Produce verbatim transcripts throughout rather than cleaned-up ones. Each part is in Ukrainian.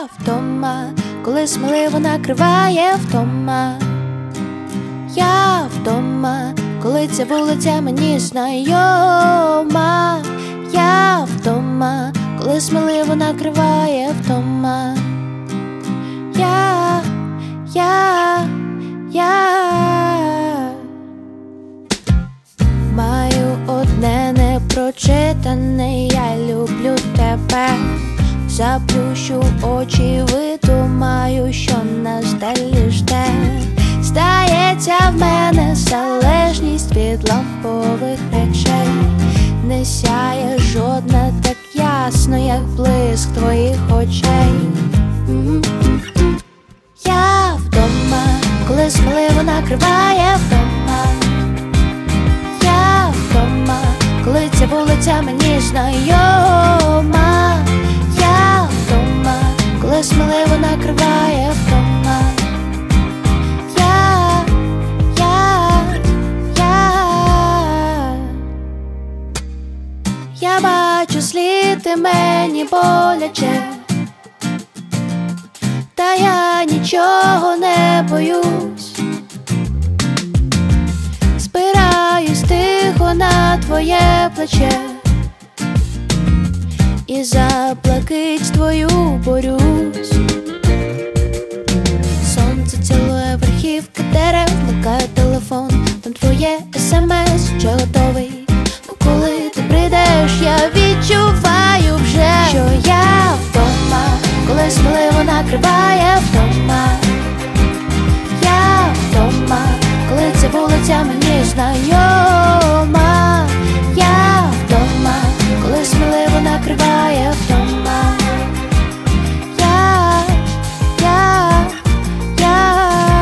вдома, коли сміливо накриває втома. Я вдома, коли ця вулиця мені знайома. Я вдома, коли сміливо накриває втома. Я, я, я маю одне непрочитане: я люблю тебе. Заплющу очі, видумаю, що нас далі жде. Здається, в мене залежність від лампових речей. Не сяє жодна так ясно, як блиск твоїх очей. Я вдома, коли сміливо накриває вдома. Я вдома, коли ця вулиця мені знайома. Я вдома, коли сміливо накриває вдома. Я, я, я Я бачу слід, і мені боляче, та я нічого не боюсь. Спираюсь тихо на твоє плече і за блакить твою борюсь. Сонце цілує верхівки дерев, вмикає телефон, там твоє смс, що готовий. Ну коли ти прийдеш, я відчуваю вже, що я вдома, коли сміливо накриває вдома. Я вдома, коли ця вулиця мені знайома. Я вдома, коли сміливо накриває вдома. Я, я, я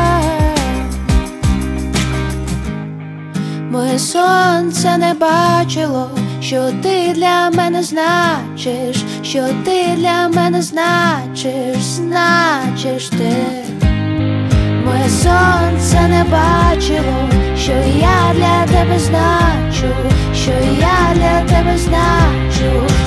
Моє сонце не бачило, що ти для мене значиш, що ти для мене значиш, значиш ти. Моє сонце не бачило, що я для тебе значу, що я для тебе значу.